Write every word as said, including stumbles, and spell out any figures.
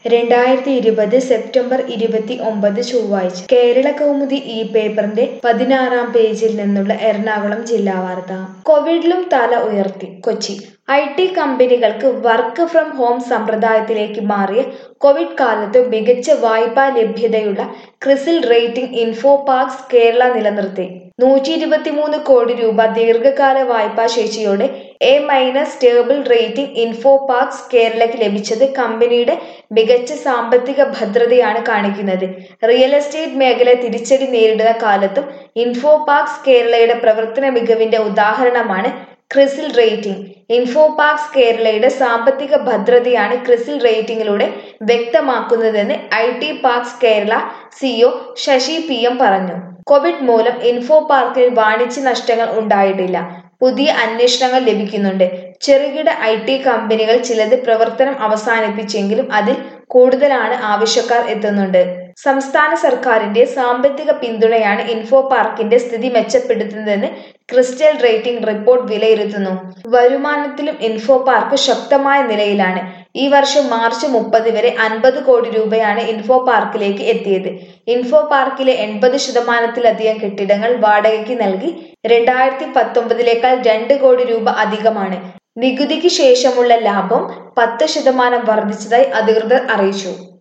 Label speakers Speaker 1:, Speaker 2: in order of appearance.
Speaker 1: രണ്ടായിരത്തി ഇരുപത് സെപ്റ്റംബർ ഇരുപത്തി ഒമ്പത് ചൊവ്വാഴ്ച കേരള കൗമുദി ഈ പേപ്പറിന്റെ പതിനാറാം പേജിൽ നിന്നുള്ള എറണാകുളം ജില്ലാ വാർത്ത. കോവിഡിലും തല ഉയർത്തി കൊച്ചി. ഐ ടി കമ്പനികൾക്ക് വർക്ക് ഫ്രം ഹോം സമ്പ്രദായത്തിലേക്ക് മാറിയ കോവിഡ് കാലത്ത് മികച്ച വായ്പാ ലഭ്യതയുള്ള CRISIL rating info parks Kerala നിലനിർത്തി. നൂറ്റി ഇരുപത്തിമൂന്ന് കോടി രൂപ ദീർഘകാല വായ്പാ ശേഷിയോടെ A minus stable rating info parks കേരളയ്ക്ക് ലഭിച്ചത് കമ്പനിയുടെ മികച്ച സാമ്പത്തിക ഭദ്രതയാണ് കാണിക്കുന്നത്. റിയൽ എസ്റ്റേറ്റ് മേഖല തിരിച്ചടി നേരിടുന്ന കാലത്തും ഇൻഫോ പാർക്സ് കേരളയുടെ പ്രവർത്തന മികവിന്റെ ഉദാഹരണമാണ് ക്രിസിൽ റേറ്റിംഗ്. ഇൻഫോ പാർക്സ് കേരളയുടെ സാമ്പത്തിക ഭദ്രതയാണ് ക്രിസിൽ റേറ്റിംഗിലൂടെ വ്യക്തമാക്കുന്നതെന്ന് I T parks Kerala CEO Sasi P M പറഞ്ഞു. കോവിഡ് മൂലം ഇൻഫോ പാർക്കിൽ വാണിജ്യ നഷ്ടങ്ങൾ ഉണ്ടായിട്ടില്ല. പുതിയ അന്വേഷണങ്ങൾ ലഭിക്കുന്നുണ്ട്. ചെറുകിട ഐ ടി കമ്പനികൾ ചിലത് പ്രവർത്തനം അവസാനിപ്പിച്ചെങ്കിലും അതിൽ കൂടുതലാണ് ആവശ്യക്കാർ എത്തുന്നുണ്ട്. സംസ്ഥാന സർക്കാരിന്റെ സാമ്പത്തിക പിന്തുണയാണ് ഇൻഫോ പാർക്കിന്റെ സ്ഥിതി മെച്ചപ്പെടുത്തുന്നതെന്ന് ക്രിസ്റ്റൽ റേറ്റിംഗ് റിപ്പോർട്ട് വിലയിരുത്തുന്നു. വരുമാനത്തിലും ഇൻഫോ പാർക്ക് ശക്തമായ നിലയിലാണ്. ഈ വർഷം മാർച്ച് മുപ്പത് വരെ അൻപത് കോടി രൂപയാണ് ഇൻഫോ പാർക്കിലേക്ക് എത്തിയത്. ഇൻഫോ പാർക്കിലെ എൺപത് ശതമാനത്തിലധികം കെട്ടിടങ്ങൾ വാടകയ്ക്ക് നൽകി. രണ്ടായിരത്തി പത്തൊമ്പതിലേക്കാൾ രണ്ട് കോടി രൂപ അധികമാണ്. നികുതിക്ക് ശേഷമുള്ള ലാഭം പത്ത് ശതമാനം വർദ്ധിച്ചതായി അധികൃതർ അറിയിച്ചു.